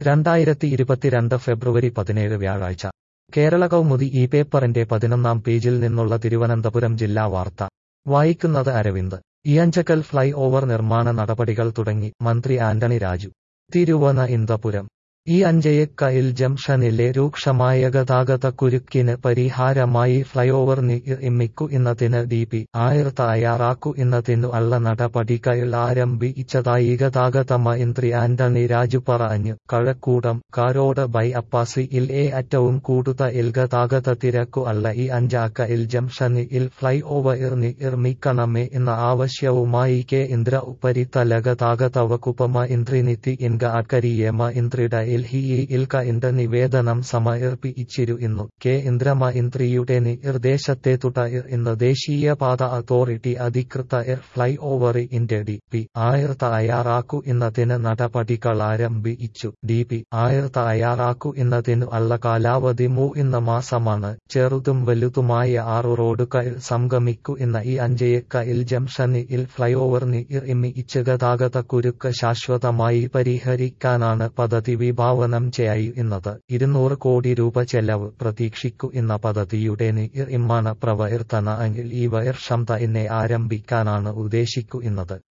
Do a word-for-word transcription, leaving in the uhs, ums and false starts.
രണ്ടായിരത്തി ഇരുപത്തിരണ്ട് ഫെബ്രുവരി പതിനേഴ് വ്യാഴാഴ്ച കേരള കൗമുദി ഈ പേപ്പറിന്റെ പതിനൊന്നാം പേജിൽ നിന്നുള്ള തിരുവനന്തപുരം ജില്ലാ വാർത്ത വായിക്കുന്നത് അരവിന്ദ്. ഇയഞ്ചക്കൽ ഫ്ലൈ ഓവർ നിർമ്മാണ നടപടികൾ തുടങ്ങി, മന്ത്രി ആന്റണി രാജു. തിരുവനന്തപുരം ഇയഞ്ചക്കൽ ജംഗ്ഷനിലെ രൂക്ഷമായ ഗതാഗതക്കുരുക്കിന് പരിഹാരമായി ഫ്ലൈഓവർ നിർമ്മിക്കുന്നതിന് ഡി പി ആർ തയ്യാറാക്കുന്നതിനു ഉള്ള നടപടികൾ ആരംഭിച്ചതായി ഗതാഗത മന്ത്രി ആന്റണി രാജു പറഞ്ഞു. കഴക്കൂട്ടം കാരോട് ബൈപാസിൽ ഏറ്റവും കൂടുതൽ ഗതാഗത തിരക്ക് ഉള്ള ഇയഞ്ചക്കൽ ജംഗ്ഷനിൽ ഫ്ലൈ ഓവർ നിർമ്മിക്കണമേ എന്ന ആവശ്യവുമായി കേന്ദ്ര ഉപരിതല ഗതാഗത വകുപ്പ് മന്ത്രി നിതിൻ ഗഡ്കരിയെ മന്ത്രിയുടെ ഡൽഹിയിൽ കണ്ട് നിവേദനം സമർപ്പിച്ചിരുന്നു. കേന്ദ്രമന്ത്രിയുടെ നിർദ്ദേശത്തെ തുടർന്ന് ദേശീയപാത അതോറിറ്റി അധികൃതർ ഫ്ലൈ ഓവറിന്റെ ഡി പി ആർ തയ്യാറാക്കുന്നതിന് നടപടികൾ ആരംഭിച്ചു. ഡി പി ആർ തയ്യാറാക്കുന്നതിന് ഉള്ള കാലാവധി മൂന്ന് മാസമാണ്. ചെറുതും വലുതുമായ ആറു റോഡുകൾ സംഗമിക്കുന്ന ഇയഞ്ചക്കൽ ജംഗ്ഷനിൽ ഫ്ലൈഓവർ നിർമ്മിച്ച് ഗതാഗതക്കുരുക്ക് ശാശ്വതമായി പരിഹരിക്കാനാണ് പദ്ധതി വിഭാവനം ചെയ്യുന്നത്. ഇരുന്നൂറ് കോടി രൂപ ചെലവ് പ്രതീക്ഷിക്കുന്ന പദ്ധതിയുടെ നിർമ്മാണ പ്രവർത്തനങ്ങൾ ഈ വർഷം തന്നെ ആരംഭിക്കാനാണ് ഉദ്ദേശിക്കുന്നത്.